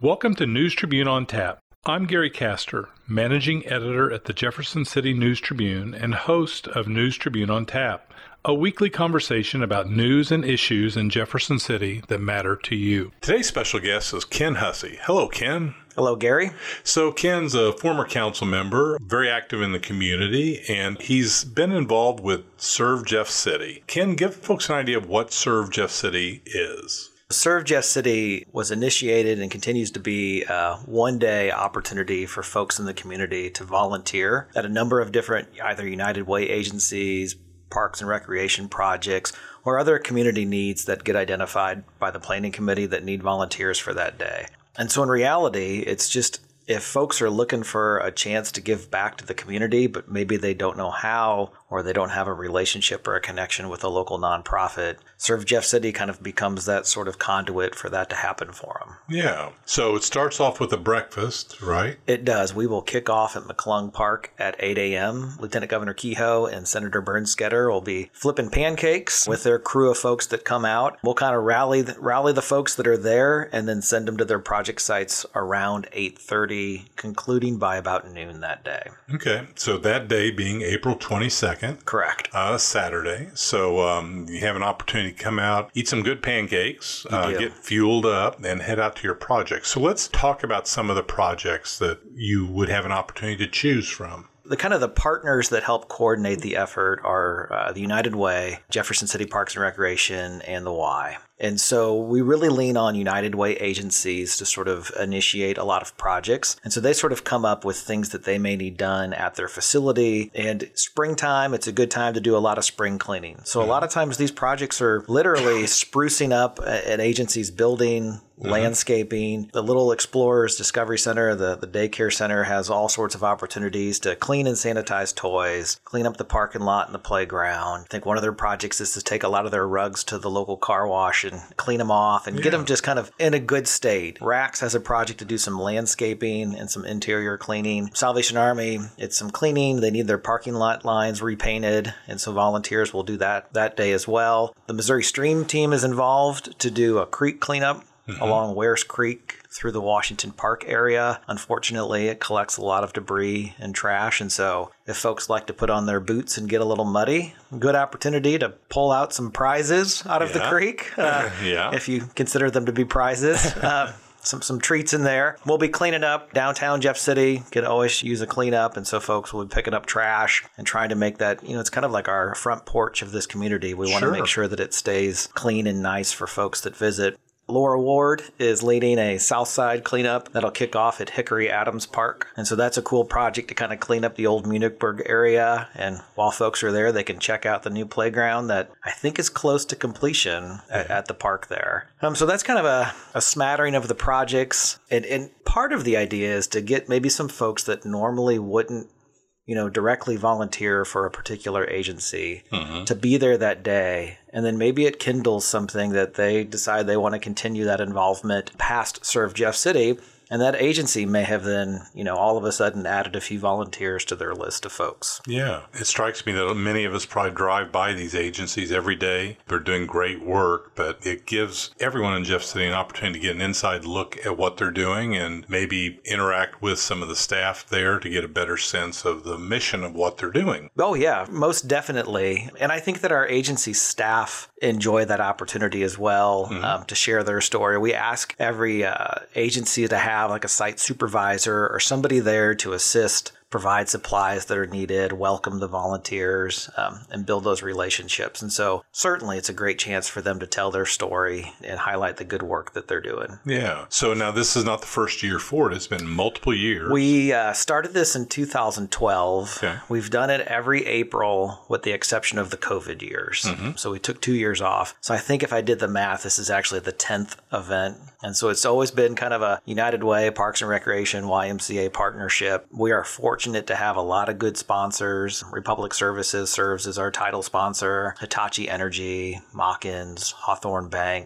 Welcome to News Tribune on Tap. I'm Gary Castor, Managing Editor at the Jefferson City News Tribune and host of News Tribune on Tap, a weekly conversation about news and issues in Jefferson City that matter to you. Today's special guest is Ken Hussey. Hello, Ken. Hello, Gary. So Ken's a former council member, very active in the community, and he's been involved with Serve Jeff City. Ken, give folks an idea of what Serve Jeff City is. Serve Jeff City was initiated and continues to be a one-day opportunity for folks in the community to volunteer at a number of different either United Way agencies, parks and recreation projects, or other community needs that get identified by the planning committee that need volunteers for that day. And so in reality, it's just if folks are looking for a chance to give back to the community, but maybe they don't know how, or they don't have a relationship or a connection with a local nonprofit, Serve Jeff City kind of becomes that sort of conduit for that to happen for them. Yeah. So it starts off with a breakfast, right? It does. We will kick off at McClung Park at 8 a.m. Lieutenant Governor Kehoe and Senator Bernskoetter will be flipping pancakes with their crew of folks that come out. We'll kind of rally the folks that are there and then send them to their project sites around 8:30, concluding by about noon that day. Okay. So that day being April 22nd. Correct. Saturday. So you have an opportunity to come out, eat some good pancakes, You do. get fueled up, and head out to your project. So let's talk about some of the projects that you would have an opportunity to choose from. The partners that help coordinate the effort are the United Way, Jefferson City Parks and Recreation, and the Y. And so we really lean on United Way agencies to sort of initiate a lot of projects. And so they sort of come up with things that they may need done at their facility. And springtime, it's a good time to do a lot of spring cleaning. So a lot of times these projects are literally sprucing up an agency's building, landscaping. The Little Explorers Discovery Center, the daycare center, has all sorts of opportunities to clean and sanitize toys, clean up the parking lot and the playground. I think one of their projects is to take a lot of their rugs to the local car wash and clean them off and get them just kind of in a good state. Rax has a project to do some landscaping and some interior cleaning. Salvation Army, it's some cleaning. They need their parking lot lines repainted, and so volunteers will do that day as well. The Missouri Stream team is involved to do a creek cleanup along Wares Creek through the Washington Park area. Unfortunately, it collects a lot of debris and trash, and so if folks like to put on their boots and get a little muddy, good opportunity to pull out some prizes out of the creek, if you consider them to be prizes. Some treats in there. We'll be cleaning up downtown Jeff City. Could always use a cleanup, and so folks will be picking up trash and trying to make that, it's kind of like our front porch of this community. We want to make sure that it stays clean and nice for folks that visit. Laura Ward is leading a South Side cleanup that'll kick off at Hickory Adams Park. And so that's a cool project to kind of clean up the old Munichburg area. And while folks are there, they can check out the new playground that I think is close to completion at the park there. So that's kind of a smattering of the projects. And part of the idea is to get maybe some folks that normally wouldn't directly volunteer for a particular agency to be there that day. And then maybe it kindles something that they decide they want to continue that involvement past Serve Jeff City. And that agency may have then, all of a sudden added a few volunteers to their list of folks. Yeah. It strikes me that many of us probably drive by these agencies every day. They're doing great work, but it gives everyone in Jeff City an opportunity to get an inside look at what they're doing and maybe interact with some of the staff there to get a better sense of the mission of what they're doing. Oh, yeah, most definitely. And I think that our agency staff enjoy that opportunity as well to share their story. We ask every agency to have like a site supervisor or somebody there to assist, provide supplies that are needed, welcome the volunteers, and build those relationships. And so certainly it's a great chance for them to tell their story and highlight the good work that they're doing. Yeah. So now this is not the first year for it. It's been multiple years. We started this in 2012. Okay. We've done it every April with the exception of the COVID years. So we took 2 years off. So I think if I did the math, this is actually the 10th event. And so it's always been kind of a United Way, Parks and Recreation, YMCA partnership. We are fortunate to have a lot of good sponsors. Republic Services serves as our title sponsor, Hitachi Energy, Mawkins, Hawthorne Bank,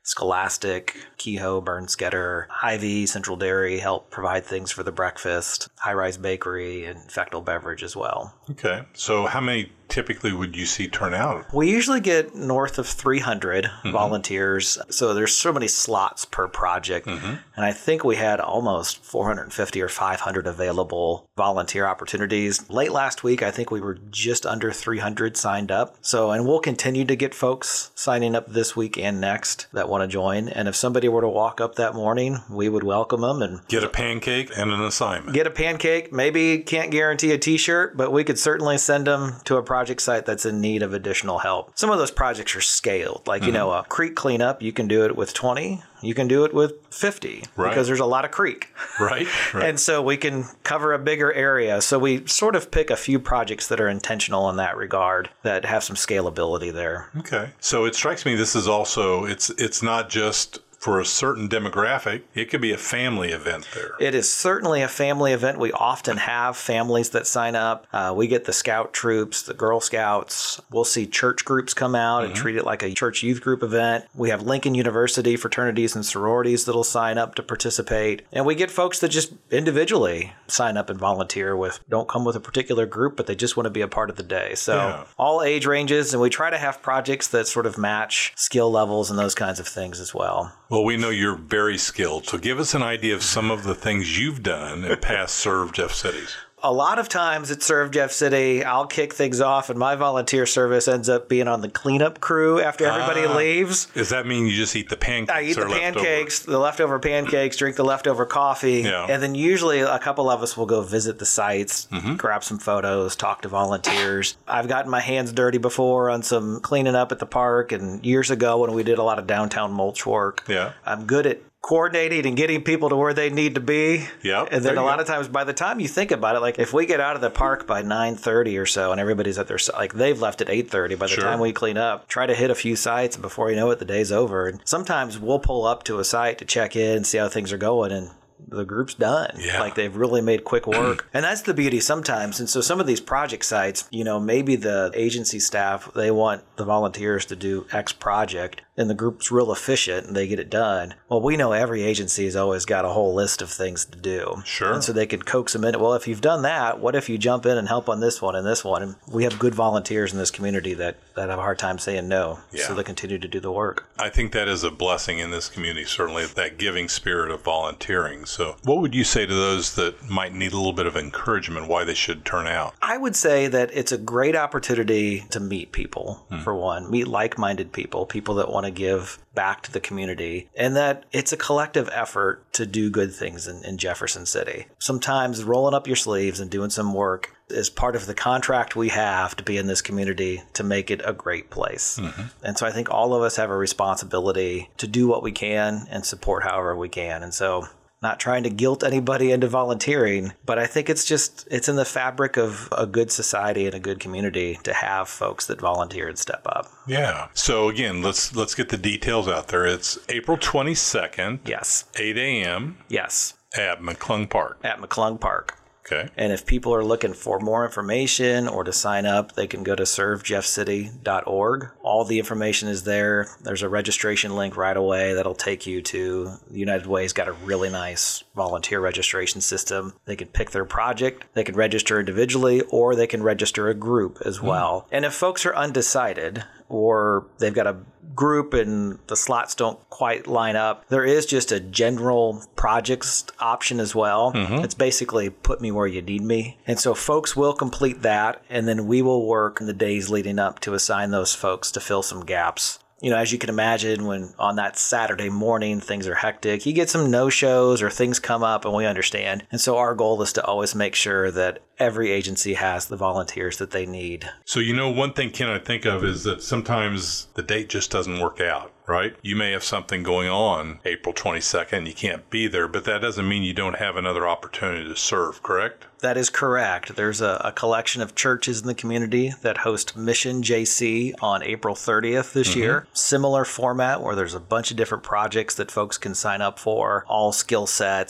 Scholastic, Kehoe, Bernstetter, Hy-Vee, Central Dairy help provide things for the breakfast, High Rise Bakery, and Fechtel Beverage as well. Okay. So how many typically would you see turn out? We usually get north of 300 volunteers. So there's so many slots per project. And I think we had almost 450 or 500 available volunteer opportunities. Late last week, I think we were just under 300 signed up. So, and we'll continue to get folks signing up this week and next that want to join. And if somebody were to walk up that morning, we would welcome them and get a pancake and an assignment. Get a pancake. Maybe can't guarantee a t-shirt, but we could certainly send them to a project site that's in need of additional help. Some of those projects are scaled. Like, a creek cleanup, you can do it with 20. You can do it with 50 because there's a lot of creek. Right. And so we can cover a bigger area. So we sort of pick a few projects that are intentional in that regard that have some scalability there. Okay. So it strikes me this is also, it's not just for a certain demographic, it could be a family event there. It is certainly a family event. We often have families that sign up. We get the scout troops, the Girl Scouts. We'll see church groups come out and treat it like a church youth group event. We have Lincoln University fraternities and sororities that'll sign up to participate. And we get folks that just individually sign up and volunteer don't come with a particular group, but they just want to be a part of the day. So all age ranges, and we try to have projects that sort of match skill levels and those kinds of things as well. Well, we know you're very skilled, so give us an idea of some of the things you've done in past Serve Jeff Cities. A lot of times at Serve Jeff City, I'll kick things off, and my volunteer service ends up being on the cleanup crew after everybody leaves. Does that mean you just eat the pancakes? I eat the pancakes, the leftover pancakes, drink the leftover coffee, and then usually a couple of us will go visit the sites, grab some photos, talk to volunteers. I've gotten my hands dirty before on some cleaning up at the park, and years ago when we did a lot of downtown mulch work. I'm good at coordinating and getting people to where they need to be. And then a lot of times by the time you think about it, like if we get out of the park by 9:30 or so and everybody's at their, like they've left at 8:30 by the time we clean up, try to hit a few sites before you know it, the day's over. And sometimes we'll pull up to a site to check in and see how things are going, and the group's done. Like they've really made quick work. And that's the beauty sometimes. And so some of these project sites, maybe the agency staff, they want the volunteers to do X project and the group's real efficient and they get it done. Well, we know every agency has always got a whole list of things to do. And so they can coax them in. Well, if you've done that, what if you jump in and help on this one and this one? And we have good volunteers in this community that have a hard time saying no. So they continue to do the work. I think that is a blessing in this community, certainly that giving spirit of volunteering. So what would you say to those that might need a little bit of encouragement why they should turn out? I would say that it's a great opportunity to meet people, for one, meet like-minded people that want to give back to the community, and that it's a collective effort to do good things in Jefferson City. Sometimes rolling up your sleeves and doing some work is part of the contract we have to be in this community to make it a great place. And so I think all of us have a responsibility to do what we can and support however we can. And so not trying to guilt anybody into volunteering, but I think it's in the fabric of a good society and a good community to have folks that volunteer and step up. Yeah. So again, let's get the details out there. It's April 22nd. Yes. 8 a.m. Yes. At McClung Park. At McClung Park. Okay. And if people are looking for more information or to sign up, they can go to servejeffcity.org. All the information is there. There's a registration link right away that'll take you to the United Way's got a really nice volunteer registration system. They can pick their project, they can register individually, or they can register a group as well. And if folks are undecided or they've got a group and the slots don't quite line up, there is just a general projects option as well. It's basically put me where you need me. And so folks will complete that, and then we will work in the days leading up to assign those folks to fill some gaps. As you can imagine, when on that Saturday morning, things are hectic, you get some no-shows or things come up, and we understand. And so our goal is to always make sure that every agency has the volunteers that they need. So, one thing, Ken, I think of is that sometimes the date just doesn't work out, right? You may have something going on April 22nd, you can't be there, but that doesn't mean you don't have another opportunity to serve, correct? That is correct. There's a collection of churches in the community that host Mission JC on April 30th this year. Similar format where there's a bunch of different projects that folks can sign up for, all skill sets,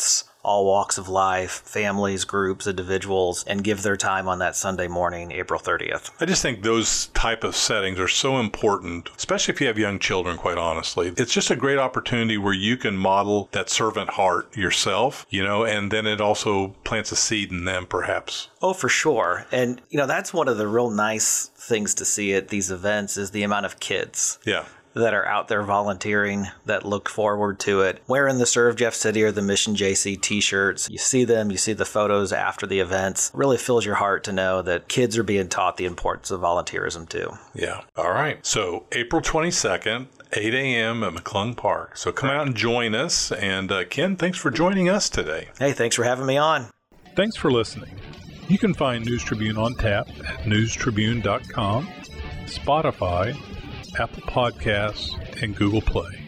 all walks of life, families, groups, individuals, and give their time on that Sunday morning, April 30th. I just think those type of settings are so important, especially if you have young children, quite honestly. It's just a great opportunity where you can model that servant heart yourself, and then it also plants a seed in them, perhaps. Oh, for sure. And, that's one of the real nice things to see at these events is the amount of kids. Yeah. That are out there volunteering, that look forward to it, wearing the Serve Jeff City or the Mission JC t-shirts. You see them, you see the photos after the events. It really fills your heart to know that kids are being taught the importance of volunteerism too. Yeah. All right. So April 22nd, 8 a.m. at McClung Park. So come out and join us. And Ken, thanks for joining us today. Hey, thanks for having me on. Thanks for listening. You can find News Tribune on tap at newstribune.com, Spotify, Apple Podcasts, and Google Play.